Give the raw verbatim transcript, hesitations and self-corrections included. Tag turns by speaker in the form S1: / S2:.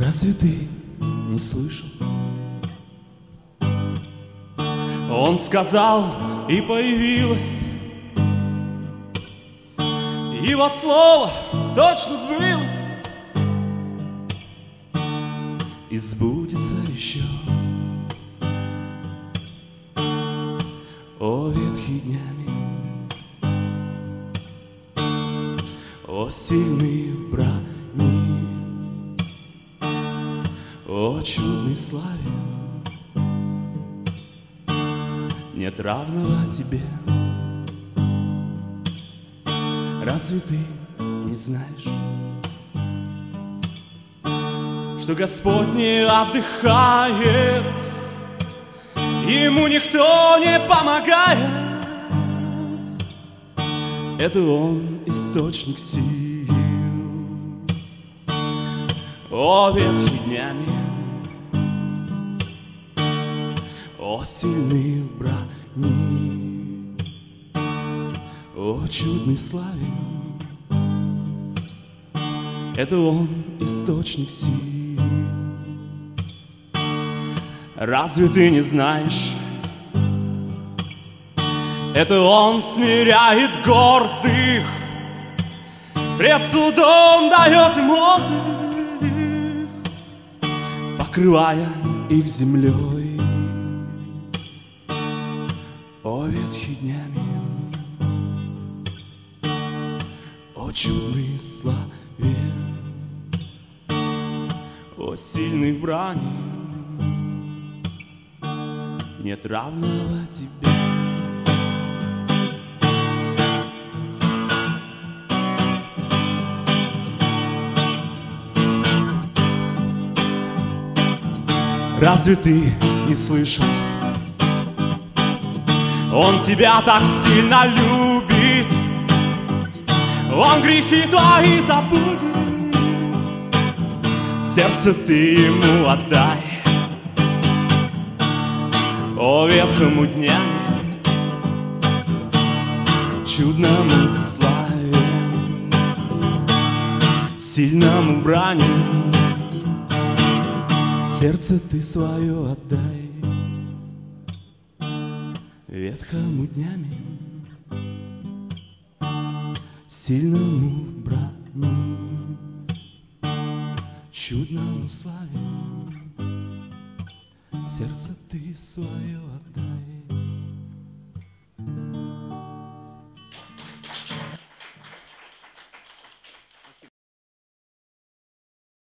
S1: Разве ты не слышал? Он сказал, и появилось. Его слово точно сбылось и сбудется еще. О, ветхий днями, о, сильный в брони, о, чудной славе, нет равного тебе. Разве ты не знаешь, что Господь не отдыхает, Ему никто не помогает? Это Он источник сил. О, ветхий днями, о, сильный в брони, о, чудной славе, это Он источник сил. Разве ты не знаешь, это Он смиряет гордых, пред судом дает им отдых, покрывая их землей. О, ветхий днями, о, чудной славе, о, сильный в брани, нет равного тебе. Разве ты не слышал? Он тебя так сильно любит, Он грехи твои забудет. Сердце ты Ему отдай. О, ветхому днями, чудному славе, сильному брани, сердце ты свое отдай. Ветхому днями, сильному брани, чудному славе, сердце ты свое отдай.